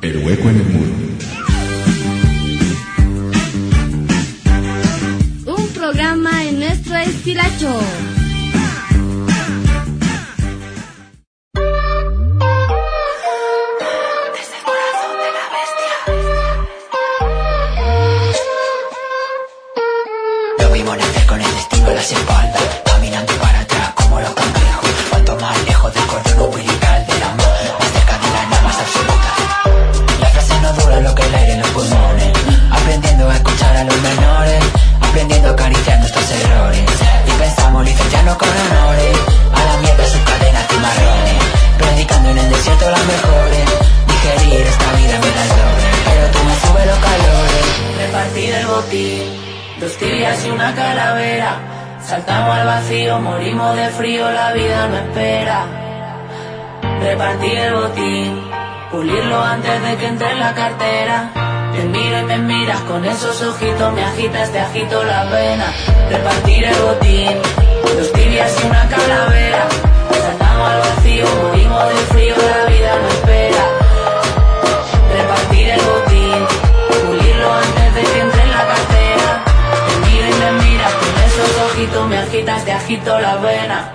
El hueco en el muro. Un programa en nuestro estilacho. Las espaldas, caminando para atrás como los cangrejos. Cuanto más lejos del cordón umbilical de la mano, más cerca de la nada más absoluta. La frase no dura lo que el aire en los pulmones. Aprendiendo a escuchar a los menores, aprendiendo a acariciar nuestros errores. Y pensamos licenciarnos con honores, a la mierda sus cadenas y marrones. Predicando en el desierto las mejores, digerir esta vida me da el doble. Pero tú me subes los calores. Repartir el botín, 2 tibias y una calavera. Saltamos al vacío, morimos de frío, la vida no espera. Repartir el botín, pulirlo antes de que entre en la cartera. Te miro y me miras con esos ojitos, me agitas, te agito la vena. Repartir el botín, 2 tibias y una calavera. Saltamos al vacío, morimos de frío, la vida no espera. Repartir el botín, pulirlo antes de que entre en la cartera. Te miro y me miras con esos ojitos, me agitas, te agito la vena.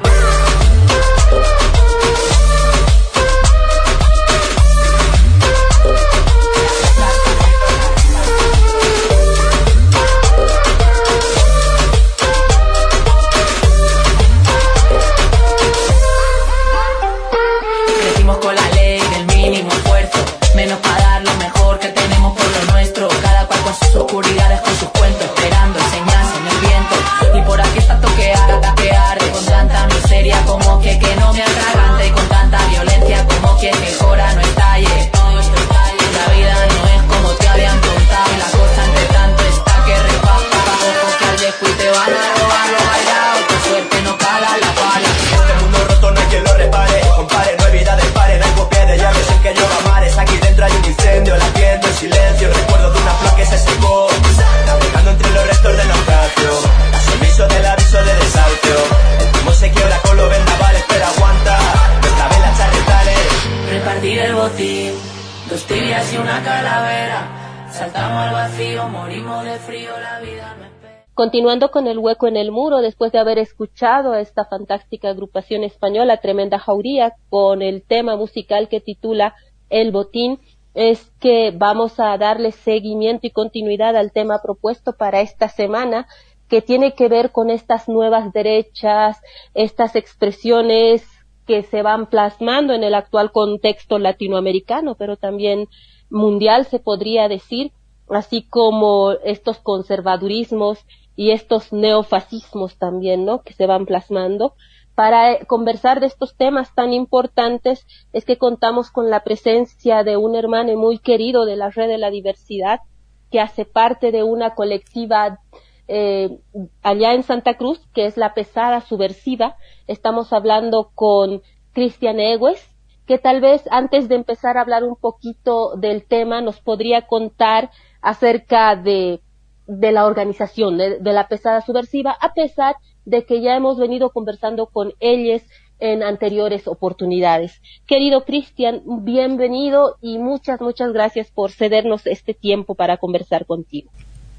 Crecimos con la ley del mínimo esfuerzo, menos para dar lo mejor que tenemos por lo nuestro. Cada cual con sus oscuridades, con sus cuentos, esperando enseñarse en el viento. Y por aquí está toquear, con tanta miseria como que no me atragante, y con tanta violencia como que mejora no estalle. La vida no es como te habían contado, y la cosa entre tanto está que repasa. Ojo que al después te van a robar lo bailado, tu suerte no cala la pala. Este mundo roto no hay quien lo repare, compare, no hay vida de pare, no hay copia de llaves en que yo amares. Aquí dentro hay un incendio, latiendo en silencio, recuerdo de una flor que se secó, navegando entre los restos del naufragio, aviso del aviso de desahucio. El timón se quiebra con los vendavales, pero aguanta, nuestra vela charretales. Repartir el botín, 2 tibias y una calavera. Saltamos al vacío, morimos de frío, la vida me espera. Continuando con el hueco en el muro, después de haber escuchado a esta fantástica agrupación española, Tremenda Jauría, con el tema musical que titula El Botín, es que vamos a darle seguimiento y continuidad al tema propuesto para esta semana, que tiene que ver con estas nuevas derechas, estas expresiones que se van plasmando en el actual contexto latinoamericano, pero también mundial se podría decir, así como estos conservadurismos y estos neofascismos también, ¿no?, que se van plasmando. Para conversar de estos temas tan importantes es que contamos con la presencia de un hermano muy querido de la Red de la Diversidad, que hace parte de una colectiva allá en Santa Cruz, que es la Pesada Subversiva. Estamos hablando con Cristian Egues, que tal vez antes de empezar a hablar un poquito del tema nos podría contar acerca de la organización de la Pesada Subversiva, a pesar de que ya hemos venido conversando con ellos en anteriores oportunidades. Querido Cristian, bienvenido y muchas gracias por cedernos este tiempo para conversar contigo.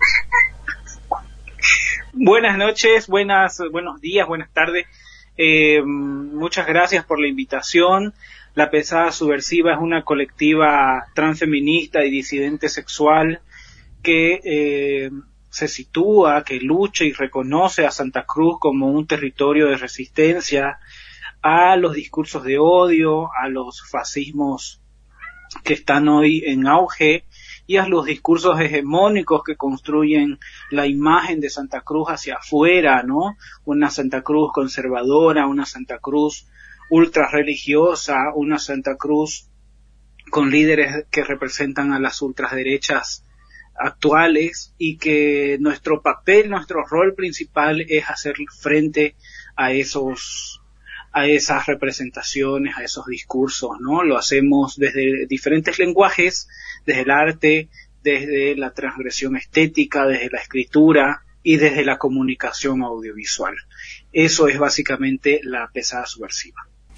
Buenas noches, buenos días, buenas tardes. Muchas gracias por la invitación. La Pesada Subversiva es una colectiva transfeminista y disidente sexual que se sitúa, que lucha y reconoce a Santa Cruz como un territorio de resistencia a los discursos de odio, a los fascismos que están hoy en auge y a los discursos hegemónicos que construyen la imagen de Santa Cruz hacia afuera, ¿no? Una Santa Cruz conservadora, una Santa Cruz ultra religiosa, una Santa Cruz con líderes que representan a las ultraderechas actuales, y que nuestro papel, nuestro rol principal es hacer frente a esas representaciones, a esos discursos, ¿no? Lo hacemos desde diferentes lenguajes, desde el arte, desde la transgresión estética, desde la escritura y desde la comunicación audiovisual. Eso es básicamente la Pesada Subversiva.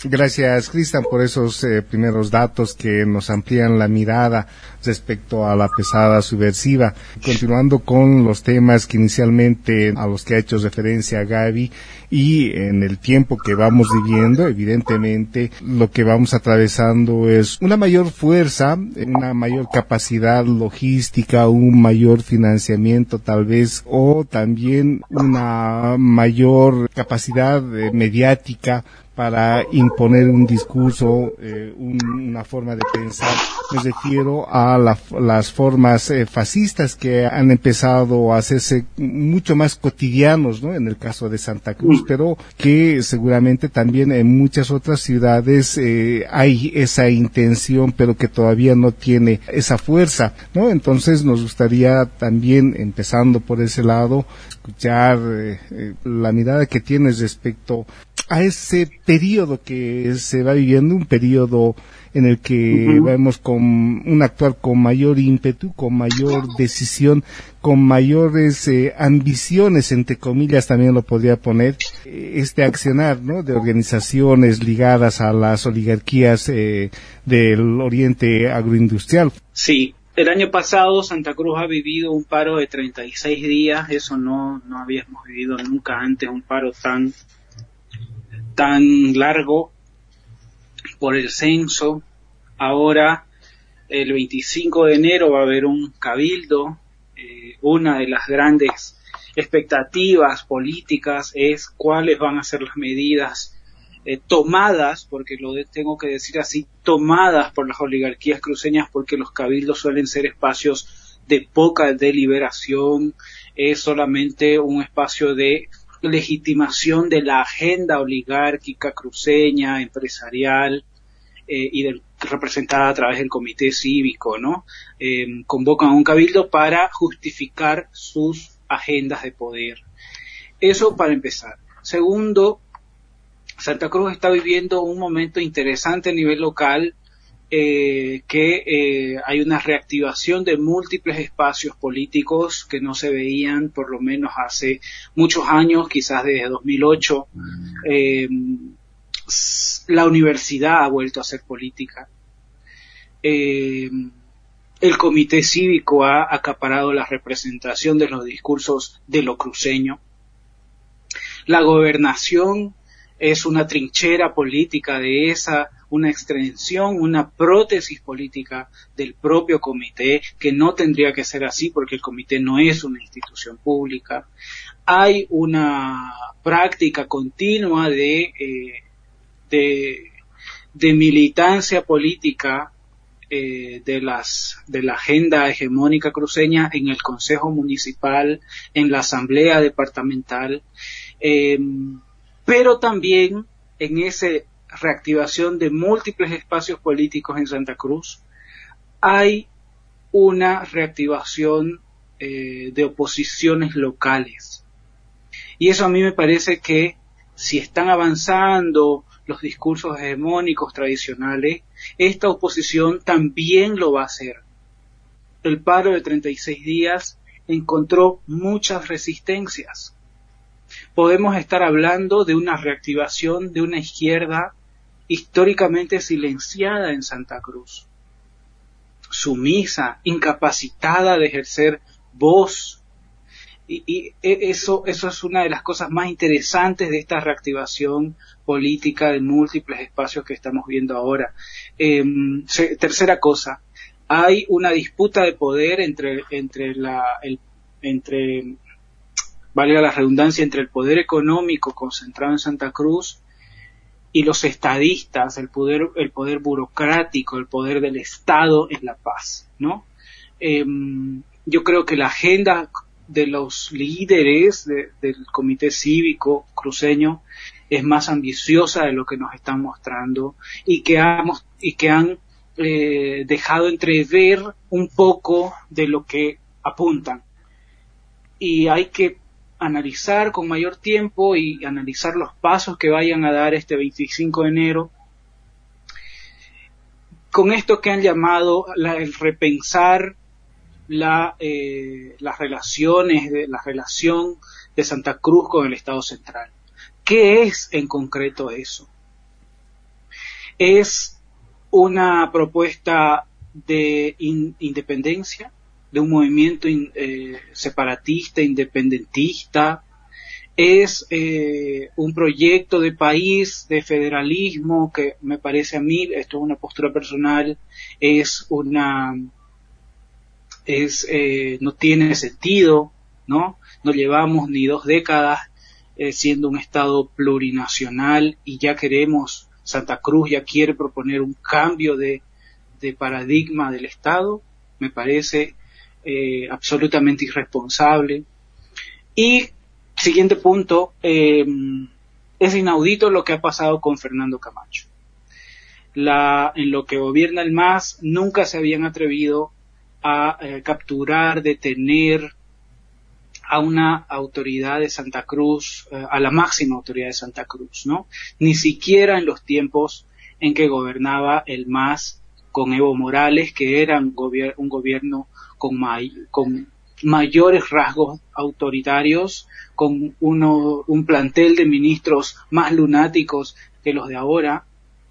Gracias, Cristian, por esos primeros datos que nos amplían la mirada respecto a la pesada subversiva. Continuando con los temas que inicialmente a los que ha hecho referencia Gaby, y en el tiempo que vamos viviendo, evidentemente, lo que vamos atravesando es una mayor fuerza, una mayor capacidad logística, un mayor financiamiento tal vez, o también una mayor capacidad mediática para imponer un discurso, una forma de pensar. Me refiero a las formas fascistas que han empezado a hacerse mucho más cotidianos, ¿no? En el caso de Santa Cruz, pero que seguramente también en muchas otras ciudades hay esa intención, pero que todavía no tiene esa fuerza, ¿no? Entonces nos gustaría también, empezando por ese lado, escuchar la mirada que tienes respecto a ese periodo que se va viviendo, un periodo en el que vemos con un actuar con mayor ímpetu, con mayor decisión, con mayores ambiciones, entre comillas también lo podría poner, este accionar, ¿no?, de organizaciones ligadas a las oligarquías del oriente agroindustrial. Sí. El año pasado Santa Cruz ha vivido un paro de 36 días, eso no habíamos vivido nunca antes, un paro tan largo por el censo. Ahora, el 25 de enero va a haber un cabildo. Una de las grandes expectativas políticas es cuáles van a ser las medidas tomadas, porque tengo que decir así, tomadas por las oligarquías cruceñas, porque los cabildos suelen ser espacios de poca deliberación, es solamente un espacio de legitimación de la agenda oligárquica cruceña, empresarial, representada a través del comité cívico, ¿no? Convocan a un cabildo para justificar sus agendas de poder. Eso para empezar. Segundo, Santa Cruz está viviendo un momento interesante a nivel local, que hay una reactivación de múltiples espacios políticos que no se veían por lo menos hace muchos años, quizás desde 2008. La universidad ha vuelto a hacer política. El comité cívico ha acaparado la representación de los discursos de lo cruceño. La gobernación es una trinchera política de esa, una extensión, una prótesis política del propio comité, que no tendría que ser así porque el comité no es una institución pública. Hay una práctica continua de militancia política de la agenda hegemónica cruceña en el Consejo Municipal, en la Asamblea Departamental, pero también en esa reactivación de múltiples espacios políticos en Santa Cruz hay una reactivación de oposiciones locales. Y eso a mí me parece que si están avanzando los discursos hegemónicos tradicionales, esta oposición también lo va a hacer. El paro de 36 días encontró muchas resistencias. Podemos estar hablando de una reactivación de una izquierda históricamente silenciada en Santa Cruz, sumisa, incapacitada de ejercer voz. Y eso es una de las cosas más interesantes de esta reactivación política de múltiples espacios que estamos viendo ahora. Tercera cosa, hay una disputa de poder entre valga la redundancia, entre el poder económico concentrado en Santa Cruz y los estadistas, el poder burocrático, el poder del Estado en La Paz, ¿no? Yo creo que la agenda de los líderes del comité cívico cruceño es más ambiciosa de lo que nos están mostrando y que han dejado entrever un poco de lo que apuntan. Y hay que analizar con mayor tiempo y analizar los pasos que vayan a dar este 25 de enero con esto que han llamado el repensar la relación de Santa Cruz con el Estado central. ¿Qué es en concreto eso? Es una propuesta de independencia, de un movimiento separatista, independentista. Es un proyecto de país, de federalismo, que me parece a mí, esto es una postura personal, no tiene sentido, ¿no? No llevamos ni 2 décadas siendo un estado plurinacional y ya queremos, Santa Cruz ya quiere proponer un cambio de paradigma del Estado. Me parece absolutamente irresponsable. Y siguiente punto, es inaudito lo que ha pasado con Fernando Camacho. En lo que gobierna el MAS nunca se habían atrevido a capturar, detener a una autoridad de Santa Cruz, a la máxima autoridad de Santa Cruz, ¿no? Ni siquiera en los tiempos en que gobernaba el MAS con Evo Morales, que era un gobierno con mayores rasgos autoritarios, con un plantel de ministros más lunáticos que los de ahora,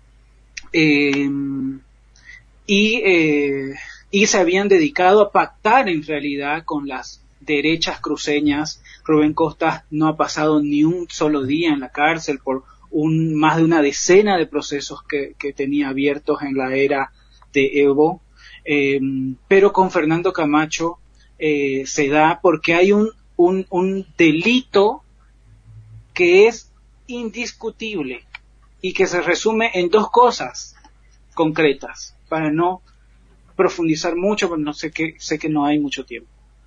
y se habían dedicado a pactar en realidad con las derechas cruceñas. Rubén Costas no ha pasado ni un solo día en la cárcel por más de una decena de procesos que tenía abiertos en la era de Evo, pero con Fernando Camacho se da porque hay un delito que es indiscutible y que se resume en 2 cosas concretas, para no profundizar mucho, porque sé que no hay mucho tiempo.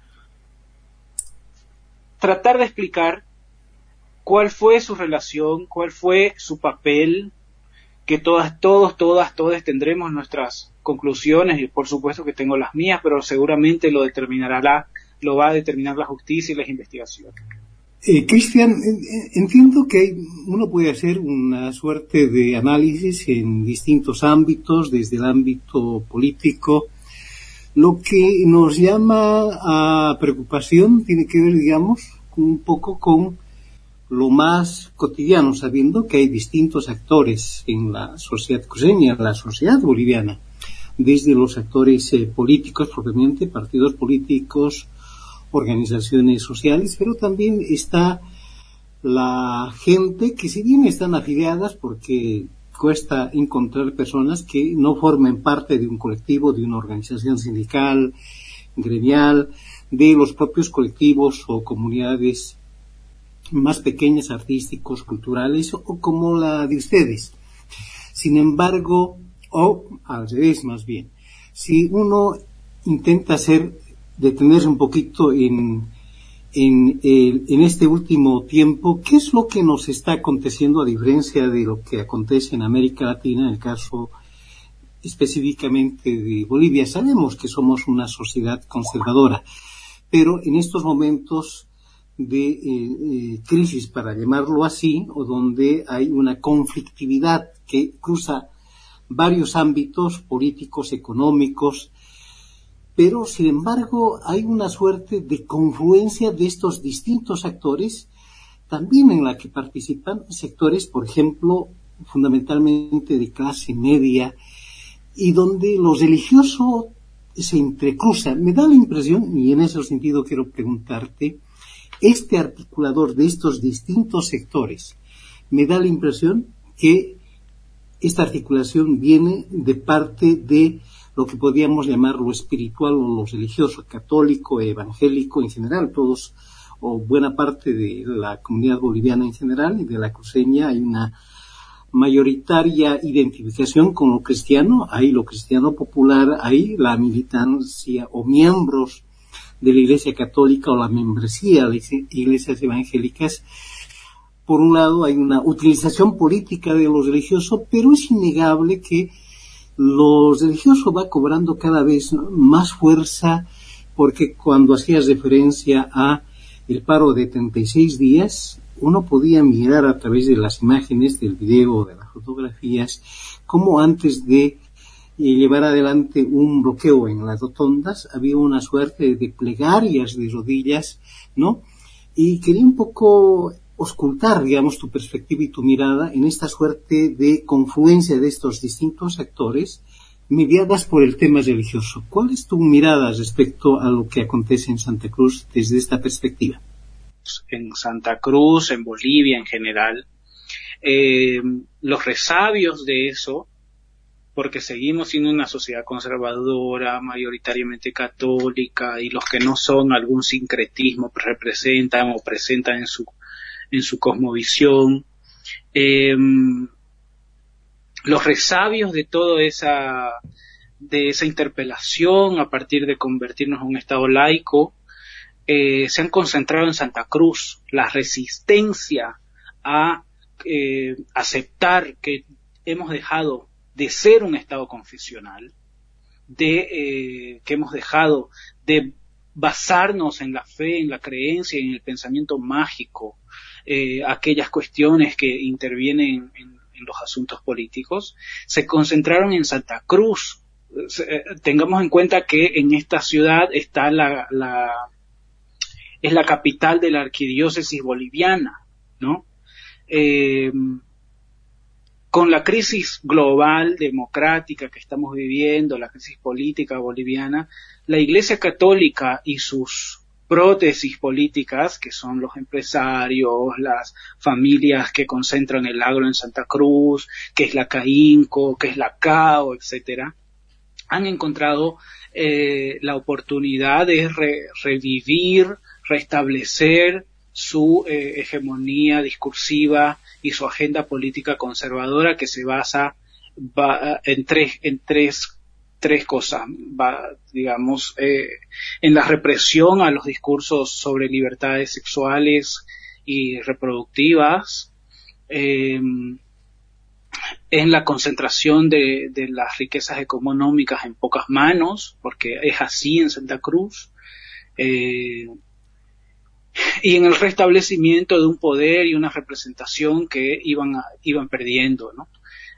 Tratar de explicar cuál fue su relación, cuál fue su papel, que todos tendremos nuestras conclusiones, y por supuesto que tengo las mías, pero seguramente lo va a determinar la justicia y las investigaciones. Cristian, entiendo que uno puede hacer una suerte de análisis en distintos ámbitos, desde el ámbito político. Lo que nos llama a preocupación tiene que ver, digamos, un poco con lo más cotidiano, sabiendo que hay distintos actores en la sociedad cruceña, en la sociedad boliviana, desde los actores políticos propiamente, partidos políticos, organizaciones sociales, pero también está la gente que, si bien están afiliadas, porque cuesta encontrar personas que no formen parte de un colectivo, de una organización sindical, gremial, de los propios colectivos o comunidades más pequeñas, artísticos, culturales, o como la de ustedes. Sin embargo, o al revés más bien, si uno intenta detenerse un poquito en este último tiempo, ¿qué es lo que nos está aconteciendo a diferencia de lo que acontece en América Latina, en el caso específicamente de Bolivia? Sabemos que somos una sociedad conservadora, pero en estos momentos de crisis, para llamarlo así, o donde hay una conflictividad que cruza varios ámbitos políticos, económicos, pero sin embargo hay una suerte de confluencia de estos distintos actores, también en la que participan sectores, por ejemplo, fundamentalmente de clase media, y donde lo religioso se entrecruza. Me da la impresión, y en ese sentido quiero preguntarte, este articulador de estos distintos sectores, me da la impresión que esta articulación viene de parte de lo que podríamos llamar lo espiritual o lo religioso, católico, evangélico en general, todos o buena parte de la comunidad boliviana en general y de la cruceña. Hay una mayoritaria identificación con lo cristiano, hay lo cristiano popular, hay la militancia o miembros de la Iglesia Católica o la membresía de las iglesias evangélicas. Por un lado hay una utilización política de lo religioso, pero es innegable que lo religioso va cobrando cada vez más fuerza, porque cuando hacías referencia a el paro de 36 días, uno podía mirar a través de las imágenes, del video, de las fotografías, cómo antes de llevar adelante un bloqueo en las rotondas había una suerte de plegarias de rodillas, ¿no? Y quería un poco auscultar, digamos, tu perspectiva y tu mirada en esta suerte de confluencia de estos distintos actores mediadas por el tema religioso. ¿Cuál es tu mirada respecto a lo que acontece en Santa Cruz desde esta perspectiva? En Santa Cruz, en Bolivia en general, los resabios de eso, porque seguimos siendo una sociedad conservadora, mayoritariamente católica, y los que no son, algún sincretismo representan o presentan en su cosmovisión. Los resabios de toda esa interpelación a partir de convertirnos en un Estado laico se han concentrado en Santa Cruz. La resistencia a aceptar que hemos dejado de ser un Estado confesional, que hemos dejado de basarnos en la fe, en la creencia, en el pensamiento mágico, aquellas cuestiones que intervienen en los asuntos políticos, se concentraron en Santa Cruz. Tengamos en cuenta que en esta ciudad está es la capital de la arquidiócesis boliviana, ¿no? Con la crisis global democrática que estamos viviendo, la crisis política boliviana, la Iglesia Católica y sus prótesis políticas, que son los empresarios, las familias que concentran el agro en Santa Cruz, que es la CAINCO, que es la CAO, etcétera, han encontrado la oportunidad de revivir, restablecer su hegemonía discursiva y su agenda política conservadora, que se basa en tres cosas, digamos, en la represión a los discursos sobre libertades sexuales y reproductivas, en la concentración de las riquezas económicas en pocas manos, porque es así en Santa Cruz, y en el restablecimiento de un poder y una representación que iban perdiendo, ¿no?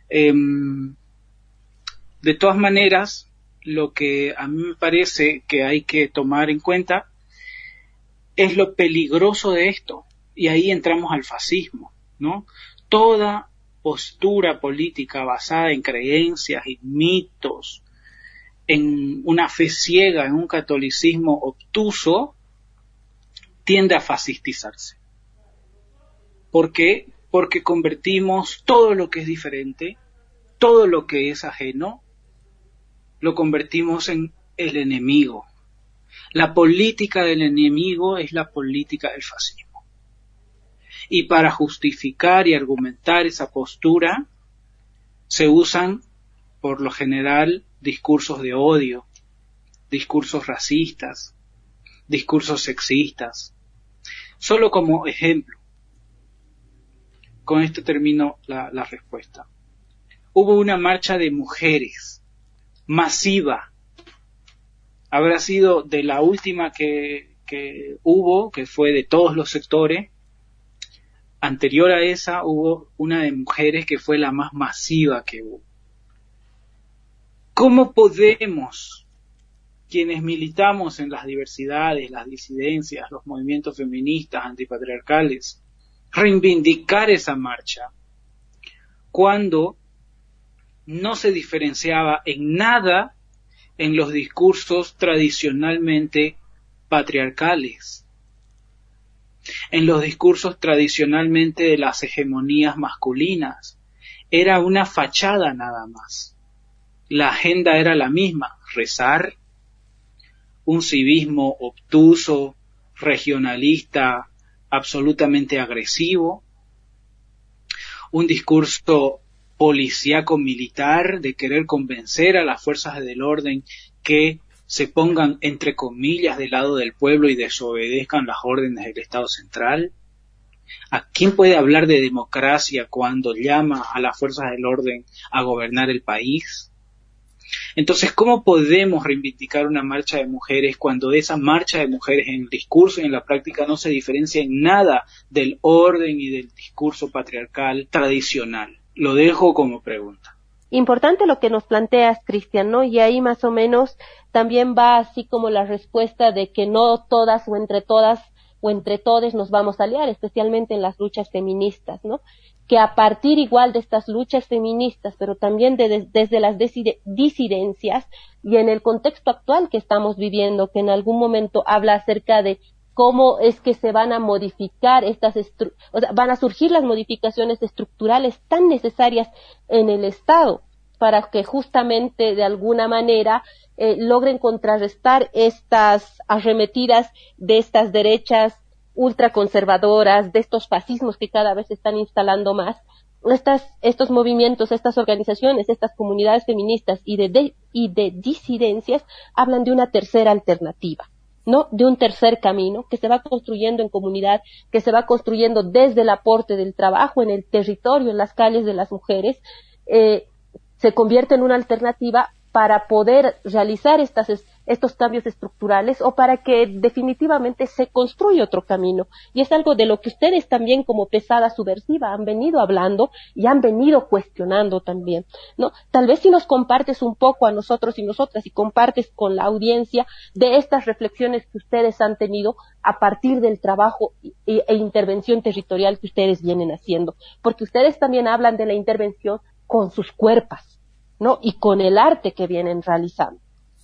De todas maneras, lo que a mí me parece que hay que tomar en cuenta es lo peligroso de esto, y ahí entramos al fascismo, ¿no? Toda postura política basada en creencias y mitos, en una fe ciega, en un catolicismo obtuso, tiende a fascistizarse. ¿Por qué? Porque convertimos todo lo que es diferente, todo lo que es ajeno, lo convertimos en el enemigo. La política del enemigo es la política del fascismo. Y para justificar y argumentar esa postura, se usan, por lo general, discursos de odio, discursos racistas, discursos sexistas. Solo como ejemplo, con esto termino la respuesta. Hubo una marcha de mujeres masiva, habrá sido de la última que hubo, que fue de todos los sectores. Anterior a esa hubo una de mujeres que fue la más masiva que hubo. ¿Cómo podemos, quienes militamos en las diversidades, las disidencias, los movimientos feministas, antipatriarcales, reivindicar esa marcha cuando no se diferenciaba en nada en los discursos tradicionalmente patriarcales, en los discursos tradicionalmente de las hegemonías masculinas? Era una fachada nada más. La agenda era la misma: rezar, un civismo obtuso, regionalista, absolutamente agresivo, un discurso policíaco militar de querer convencer a las fuerzas del orden que se pongan, entre comillas, del lado del pueblo y desobedezcan las órdenes del Estado central. ¿A quién puede hablar de democracia cuando llama a las fuerzas del orden a gobernar el país? Entonces, ¿cómo podemos reivindicar una marcha de mujeres cuando esa marcha de mujeres en el discurso y en la práctica no se diferencia en nada del orden y del discurso patriarcal tradicional? Lo dejo como pregunta. Importante lo que nos planteas, Cristian, ¿no? Y ahí más o menos también va así como la respuesta de que no todas o entre todas o entre todos nos vamos a aliar, especialmente en las luchas feministas, ¿no? Que a partir igual de estas luchas feministas, pero también desde las disidencias y en el contexto actual que estamos viviendo, que en algún momento habla acerca de cómo es que se van a modificar van a surgir las modificaciones estructurales tan necesarias en el Estado para que justamente de alguna manera logren contrarrestar estas arremetidas de estas derechas ultraconservadoras, de estos fascismos que cada vez se están instalando más. Estos movimientos, estas organizaciones, estas comunidades feministas y de disidencias hablan de una tercera alternativa, ¿no? De un tercer camino que se va construyendo en comunidad, que se va construyendo desde el aporte del trabajo en el territorio, en las calles de las mujeres, se convierte en una alternativa para poder realizar estos cambios estructurales o para que definitivamente se construya otro camino. Y es algo de lo que ustedes también como Pesada Subversiva han venido hablando y han venido cuestionando también, ¿no? Tal vez si nos compartes un poco a nosotros y nosotras y compartes con la audiencia de estas reflexiones que ustedes han tenido a partir del trabajo e intervención territorial que ustedes vienen haciendo. Porque ustedes también hablan de la intervención con sus cuerpos, ¿no? Y con el arte que vienen realizando.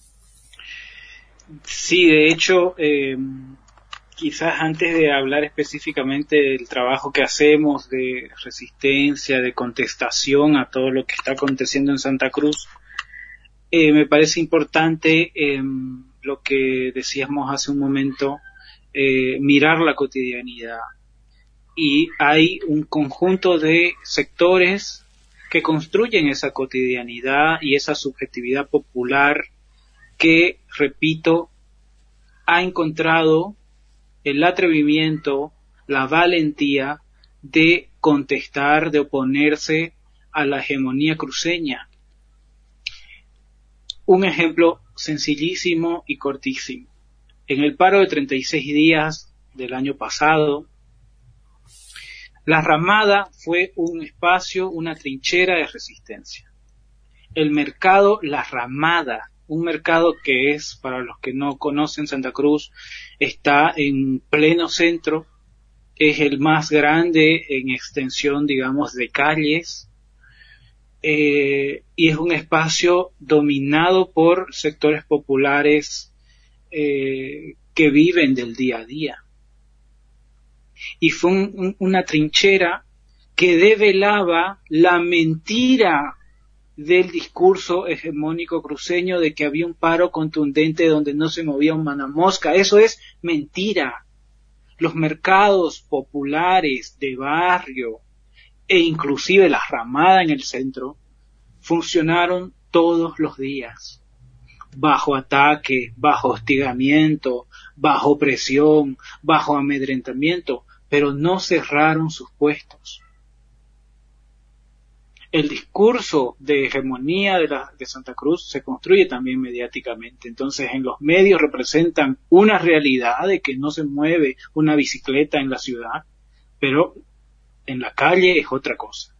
Sí, de hecho, quizás antes de hablar específicamente del trabajo que hacemos de resistencia, de contestación a todo lo que está aconteciendo en Santa Cruz, me parece importante lo que decíamos hace un momento, mirar la cotidianidad. Y hay un conjunto de sectores que construyen esa cotidianidad y esa subjetividad popular que, repito, ha encontrado el atrevimiento, la valentía de contestar, de oponerse a la hegemonía cruceña. Un ejemplo sencillísimo y cortísimo. En el paro de 36 días del año pasado, la Ramada fue un espacio, una trinchera de resistencia. El mercado La Ramada, un mercado que es, para los que no conocen Santa Cruz, está en pleno centro, es el más grande en extensión, digamos, de calles, y es un espacio dominado por sectores populares que viven del día a día. Y fue una trinchera que develaba la mentira del discurso hegemónico cruceño de que había un paro contundente donde no se movía una mosca. Eso es mentira. Los mercados populares de barrio e inclusive la Ramada en el centro funcionaron todos los días, bajo ataque, bajo hostigamiento, bajo presión, bajo amedrentamiento, pero no cerraron sus puestos. El discurso de hegemonía de Santa Cruz se construye también mediáticamente. Entonces, en los medios representan una realidad de que no se mueve una bicicleta en la ciudad, pero en la calle es otra cosa.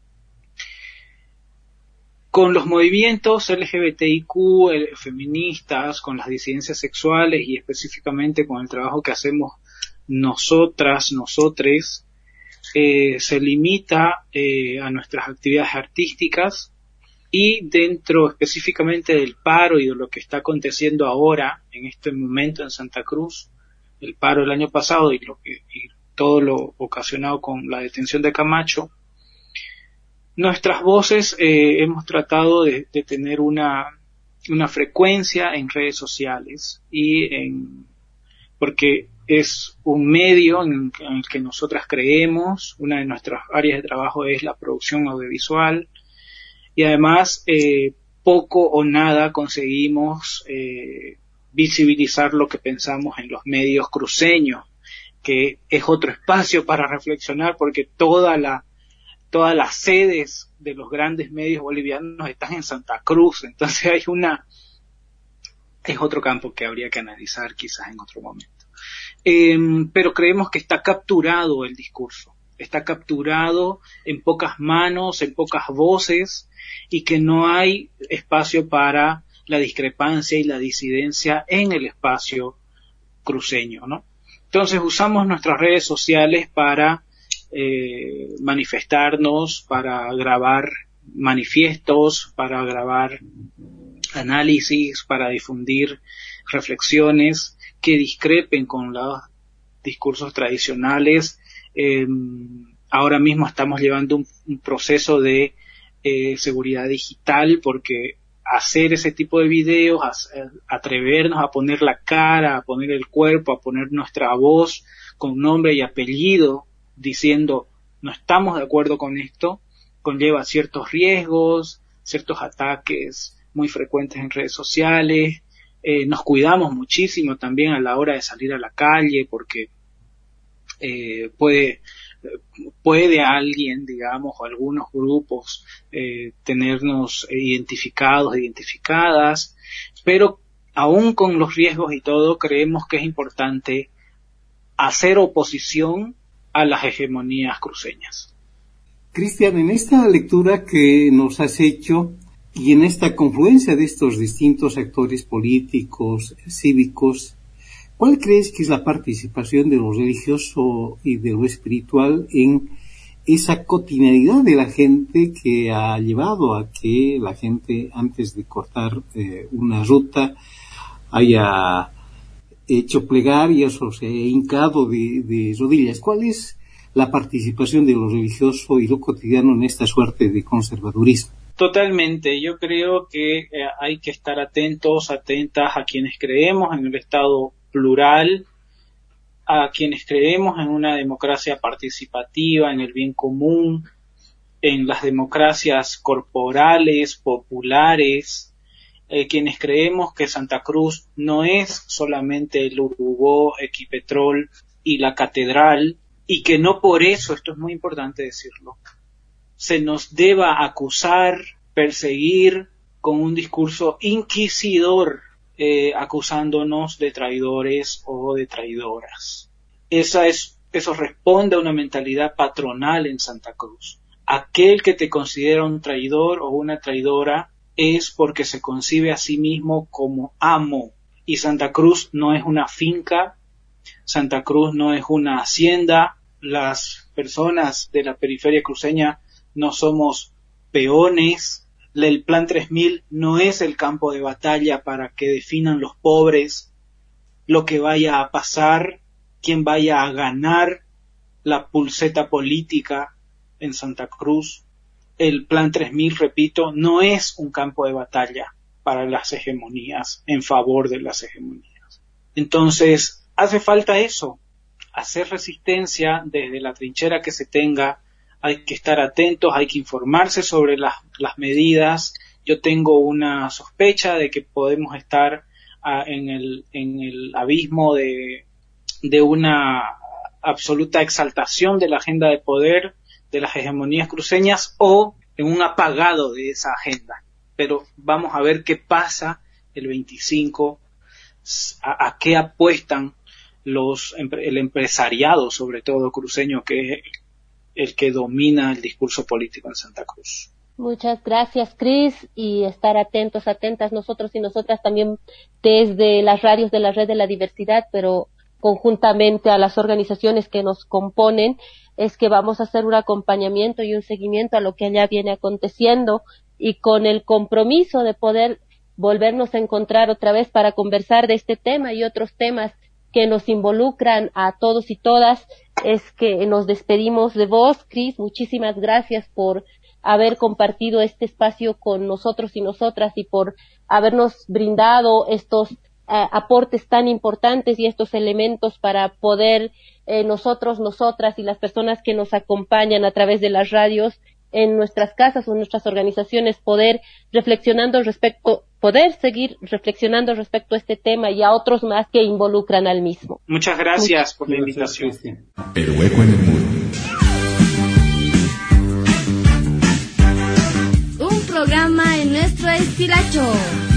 Con los movimientos LGBTIQ, feministas, con las disidencias sexuales y específicamente con el trabajo que hacemos nosotras, nosotres, se limita a nuestras actividades artísticas y dentro específicamente del paro y de lo que está aconteciendo ahora, en este momento en Santa Cruz, el paro del año pasado y todo lo ocasionado con la detención de Camacho, nuestras voces hemos tratado de tener una frecuencia en redes sociales porque es un medio en el que nosotras creemos. Una de nuestras áreas de trabajo es la producción audiovisual y además poco o nada conseguimos visibilizar lo que pensamos en los medios cruceños, que es otro espacio para reflexionar porque todas las sedes de los grandes medios bolivianos están en Santa Cruz. Entonces es otro campo que habría que analizar quizás en otro momento. Pero creemos que está capturado el discurso, está capturado en pocas manos, en pocas voces, y que no hay espacio para la discrepancia y la disidencia en el espacio cruceño, ¿no? Entonces usamos nuestras redes sociales para manifestarnos, para grabar manifiestos, para grabar análisis, para difundir reflexiones que discrepen con los discursos tradicionales. Ahora mismo estamos llevando un proceso de seguridad digital, porque hacer ese tipo de videos, atrevernos a poner la cara, a poner el cuerpo, a poner nuestra voz con nombre y apellido, diciendo no estamos de acuerdo con esto, conlleva ciertos riesgos, ciertos ataques muy frecuentes en redes sociales. Nos cuidamos muchísimo también a la hora de salir a la calle, porque puede alguien, digamos, o algunos grupos tenernos identificadas, pero aún con los riesgos y todo, creemos que es importante hacer oposición a las hegemonías cruceñas. Cristian, en esta lectura que nos has hecho y en esta confluencia de estos distintos actores políticos, cívicos, ¿cuál crees que es la participación de lo religioso y de lo espiritual en esa cotidianidad de la gente que ha llevado a que la gente, antes de cortar una ruta, haya hecho plegarias o se haya hincado de rodillas? ¿Cuál es la participación de lo religioso y lo cotidiano en esta suerte de conservadurismo? Totalmente. Yo creo que hay que estar atentas a quienes creemos en el Estado plural, a quienes creemos en una democracia participativa, en el bien común, en las democracias corporales, populares, quienes creemos que Santa Cruz no es solamente el Urubó, Equipetrol y la catedral, y que no por eso, esto es muy importante decirlo, se nos deba acusar, perseguir con un discurso inquisidor, acusándonos de traidores o de traidoras. Eso responde a una mentalidad patronal en Santa Cruz. Aquel que te considera un traidor o una traidora es porque se concibe a sí mismo como amo. Y Santa Cruz no es una finca, Santa Cruz no es una hacienda. Las personas de la periferia cruceña no somos peones. El Plan 3000 no es el campo de batalla para que definan los pobres lo que vaya a pasar, quién vaya a ganar la pulseta política en Santa Cruz. El Plan 3000, repito, no es un campo de batalla para las hegemonías, en favor de las hegemonías. Entonces, hace falta eso, hacer resistencia desde la trinchera que se tenga. Hay que estar atentos, hay que informarse sobre las medidas. Yo tengo una sospecha de que podemos estar en el abismo de una absoluta exaltación de la agenda de poder de las hegemonías cruceñas, o en un apagado de esa agenda. Pero vamos a ver qué pasa el 25, a qué apuestan el empresariado, sobre todo cruceño, que es el que domina el discurso político en Santa Cruz. Muchas gracias, Cris, y estar atentas nosotros y nosotras también desde las radios de la Red de la Diversidad, pero conjuntamente a las organizaciones que nos componen, es que vamos a hacer un acompañamiento y un seguimiento a lo que allá viene aconteciendo, y con el compromiso de poder volvernos a encontrar otra vez para conversar de este tema y otros temas que nos involucran a todos y todas. Es que nos despedimos de vos, Cris. Muchísimas gracias por haber compartido este espacio con nosotros y nosotras, y por habernos brindado estos aportes tan importantes y estos elementos para poder nosotros, nosotras y las personas que nos acompañan a través de las radios en nuestras casas o en nuestras organizaciones poder seguir reflexionando respecto a este tema y a otros más que involucran al mismo. Muchas gracias por la invitación. El hueco en el muro. Un programa en nuestro estilacho.